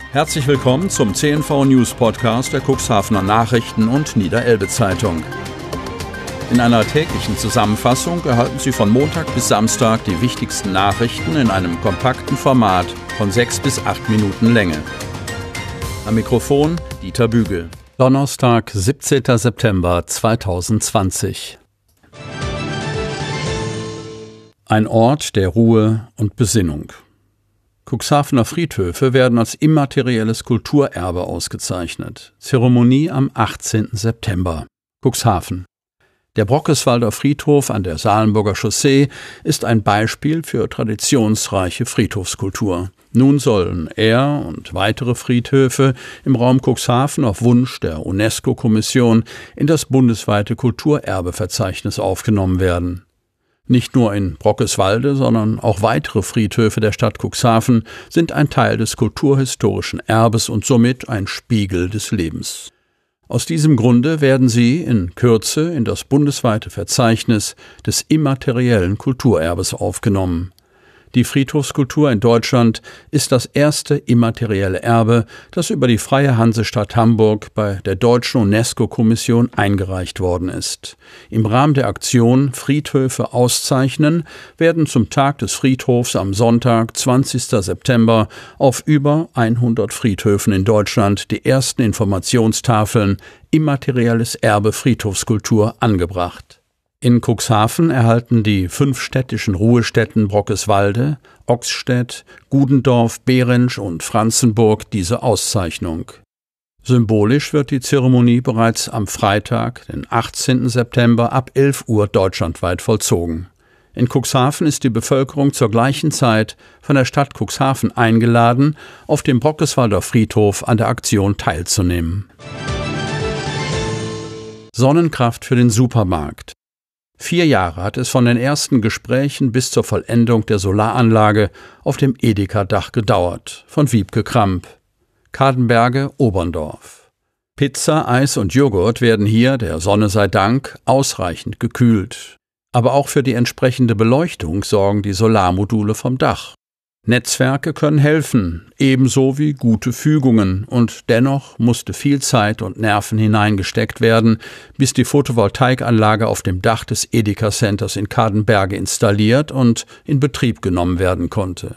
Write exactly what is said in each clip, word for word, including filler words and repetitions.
Herzlich willkommen zum C N V News Podcast der Cuxhavener Nachrichten und Niederelbe Zeitung. In einer täglichen Zusammenfassung erhalten Sie von Montag bis Samstag die wichtigsten Nachrichten in einem kompakten Format von sechs bis acht Minuten Länge. Am Mikrofon Dieter Bügel. Donnerstag, siebzehnten September zweitausendzwanzig. Ein Ort der Ruhe und Besinnung. Cuxhavener Friedhöfe werden als immaterielles Kulturerbe ausgezeichnet. Zeremonie am achtzehnten September. Cuxhaven. Der Brockeswalder Friedhof an der Salenburger Chaussee ist ein Beispiel für traditionsreiche Friedhofskultur. Nun sollen er und weitere Friedhöfe im Raum Cuxhaven auf Wunsch der UNESCO-Kommission in das bundesweite Kulturerbeverzeichnis aufgenommen werden. Nicht nur in Brockeswalde, sondern auch weitere Friedhöfe der Stadt Cuxhaven sind ein Teil des kulturhistorischen Erbes und somit ein Spiegel des Lebens. Aus diesem Grunde werden sie in Kürze in das bundesweite Verzeichnis des immateriellen Kulturerbes aufgenommen. Die Friedhofskultur in Deutschland ist das erste immaterielle Erbe, das über die Freie Hansestadt Hamburg bei der deutschen UNESCO-Kommission eingereicht worden ist. Im Rahmen der Aktion Friedhöfe auszeichnen werden zum Tag des Friedhofs am Sonntag, zwanzigsten September, auf über hundert Friedhöfen in Deutschland die ersten Informationstafeln Immaterielles Erbe Friedhofskultur angebracht. In Cuxhaven erhalten die fünf städtischen Ruhestätten Brockeswalde, Oxstedt, Gudendorf, Behrensch und Franzenburg diese Auszeichnung. Symbolisch wird die Zeremonie bereits am Freitag, den achtzehnten September ab elf Uhr deutschlandweit vollzogen. In Cuxhaven ist die Bevölkerung zur gleichen Zeit von der Stadt Cuxhaven eingeladen, auf dem Brockeswalder Friedhof an der Aktion teilzunehmen. Sonnenkraft für den Supermarkt. Vier Jahre hat es von den ersten Gesprächen bis zur Vollendung der Solaranlage auf dem Edeka-Dach gedauert. Von Wiebke Kramp. Kadenberge, Oberndorf. Pizza, Eis und Joghurt werden hier, der Sonne sei Dank, ausreichend gekühlt. Aber auch für die entsprechende Beleuchtung sorgen die Solarmodule vom Dach. Netzwerke können helfen, ebenso wie gute Fügungen, und dennoch musste viel Zeit und Nerven hineingesteckt werden, bis die Photovoltaikanlage auf dem Dach des Edeka Centers in Kadenberge installiert und in Betrieb genommen werden konnte.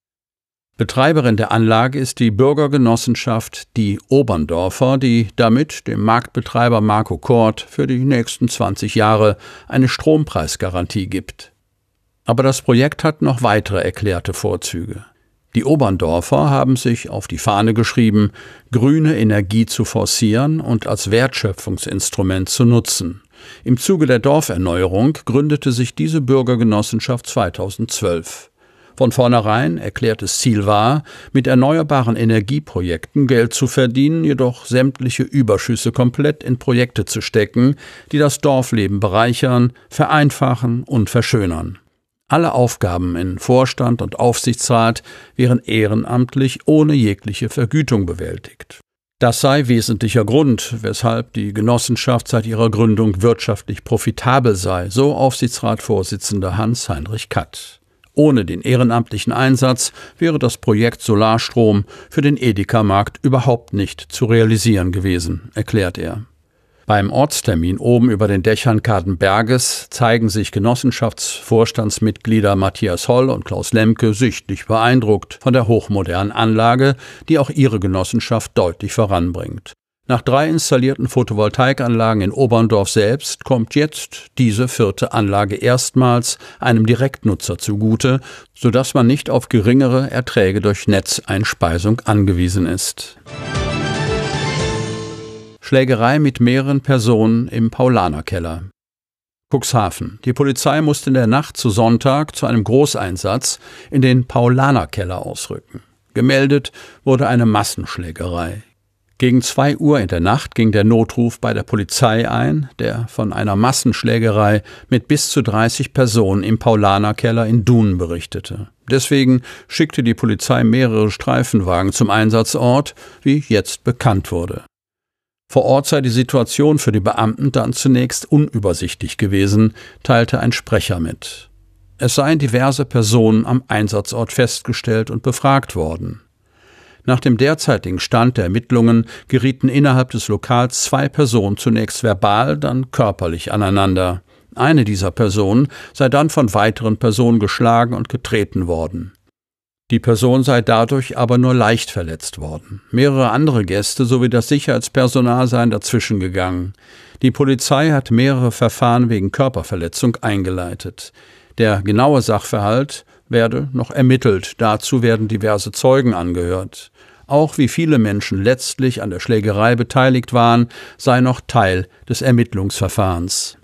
Betreiberin der Anlage ist die Bürgergenossenschaft Die Oberndorfer, die damit dem Marktbetreiber Marco Kort für die nächsten zwanzig Jahre eine Strompreisgarantie gibt. Aber das Projekt hat noch weitere erklärte Vorzüge. Die Oberndorfer haben sich auf die Fahne geschrieben, grüne Energie zu forcieren und als Wertschöpfungsinstrument zu nutzen. Im Zuge der Dorferneuerung gründete sich diese Bürgergenossenschaft zweitausendzwölf. Von vornherein erklärtes Ziel war, mit erneuerbaren Energieprojekten Geld zu verdienen, jedoch sämtliche Überschüsse komplett in Projekte zu stecken, die das Dorfleben bereichern, vereinfachen und verschönern. Alle Aufgaben in Vorstand und Aufsichtsrat wären ehrenamtlich ohne jegliche Vergütung bewältigt. Das sei wesentlicher Grund, weshalb die Genossenschaft seit ihrer Gründung wirtschaftlich profitabel sei, so Aufsichtsratsvorsitzender Hans-Heinrich Katt. Ohne den ehrenamtlichen Einsatz wäre das Projekt Solarstrom für den Edeka-Markt überhaupt nicht zu realisieren gewesen, erklärt er. Beim Ortstermin oben über den Dächern Kadenberges zeigen sich Genossenschaftsvorstandsmitglieder Matthias Holl und Klaus Lemke sichtlich beeindruckt von der hochmodernen Anlage, die auch ihre Genossenschaft deutlich voranbringt. Nach drei installierten Photovoltaikanlagen in Oberndorf selbst kommt jetzt diese vierte Anlage erstmals einem Direktnutzer zugute, sodass man nicht auf geringere Erträge durch Netzeinspeisung angewiesen ist. Schlägerei mit mehreren Personen im Paulanerkeller. Cuxhaven. Die Polizei musste in der Nacht zu Sonntag zu einem Großeinsatz in den Paulanerkeller ausrücken. Gemeldet wurde eine Massenschlägerei. Gegen zwei Uhr in der Nacht ging der Notruf bei der Polizei ein, der von einer Massenschlägerei mit bis zu dreißig Personen im Paulanerkeller in Dunen berichtete. Deswegen schickte die Polizei mehrere Streifenwagen zum Einsatzort, wie jetzt bekannt wurde. Vor Ort sei die Situation für die Beamten dann zunächst unübersichtlich gewesen, teilte ein Sprecher mit. Es seien diverse Personen am Einsatzort festgestellt und befragt worden. Nach dem derzeitigen Stand der Ermittlungen gerieten innerhalb des Lokals zwei Personen zunächst verbal, dann körperlich aneinander. Eine dieser Personen sei dann von weiteren Personen geschlagen und getreten worden. Die Person sei dadurch aber nur leicht verletzt worden. Mehrere andere Gäste sowie das Sicherheitspersonal seien dazwischen gegangen. Die Polizei hat mehrere Verfahren wegen Körperverletzung eingeleitet. Der genaue Sachverhalt werde noch ermittelt. Dazu werden diverse Zeugen angehört. Auch wie viele Menschen letztlich an der Schlägerei beteiligt waren, sei noch Teil des Ermittlungsverfahrens.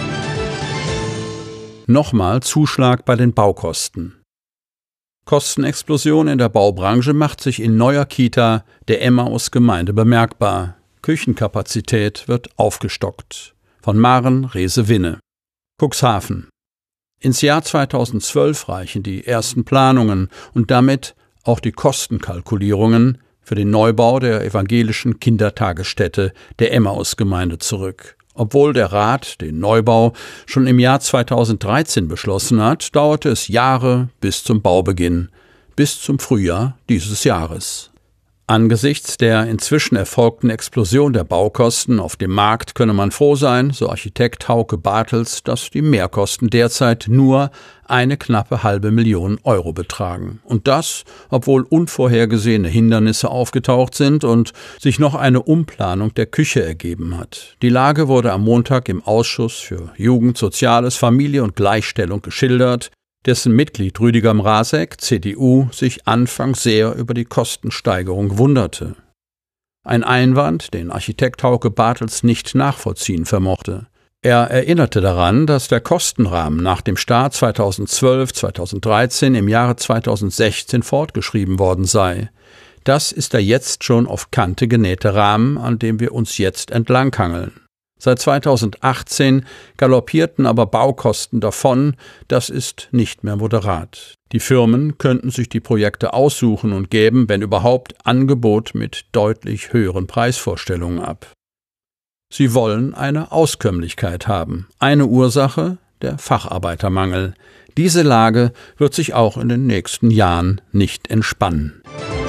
Nochmal Zuschlag bei den Baukosten. Kostenexplosion in der Baubranche macht sich in neuer Kita der Emmaus-Gemeinde bemerkbar. Küchenkapazität wird aufgestockt. Von Maren Rehse-Winne. Cuxhaven. Ins Jahr zweitausendzwölf reichen die ersten Planungen und damit auch die Kostenkalkulierungen für den Neubau der evangelischen Kindertagesstätte der Emmaus-Gemeinde zurück. Obwohl der Rat den Neubau schon im Jahr zweitausenddreizehn beschlossen hat, dauerte es Jahre bis zum Baubeginn, bis zum Frühjahr dieses Jahres. Angesichts der inzwischen erfolgten Explosion der Baukosten auf dem Markt könne man froh sein, so Architekt Hauke Bartels, dass die Mehrkosten derzeit nur eine knappe halbe Million Euro betragen. Und das, obwohl unvorhergesehene Hindernisse aufgetaucht sind und sich noch eine Umplanung der Küche ergeben hat. Die Lage wurde am Montag im Ausschuss für Jugend, Soziales, Familie und Gleichstellung geschildert, dessen Mitglied Rüdiger Mrazek, C D U, sich anfangs sehr über die Kostensteigerung wunderte. Ein Einwand, den Architekt Hauke Bartels nicht nachvollziehen vermochte. Er erinnerte daran, dass der Kostenrahmen nach dem Start zweitausendzwölf zweitausenddreizehn im Jahre zweitausendsechzehn fortgeschrieben worden sei. Das ist der jetzt schon auf Kante genähte Rahmen, an dem wir uns jetzt entlanghangeln. Seit zweitausendachtzehn galoppierten aber Baukosten davon, das ist nicht mehr moderat. Die Firmen könnten sich die Projekte aussuchen und geben, wenn überhaupt, Angebot mit deutlich höheren Preisvorstellungen ab. Sie wollen eine Auskömmlichkeit haben. Eine Ursache, der Facharbeitermangel. Diese Lage wird sich auch in den nächsten Jahren nicht entspannen.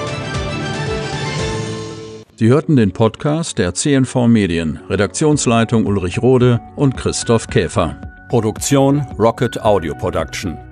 Sie hörten den Podcast der C N V Medien, Redaktionsleitung Ulrich Rode und Christoph Käfer. Produktion Rocket Audio Production.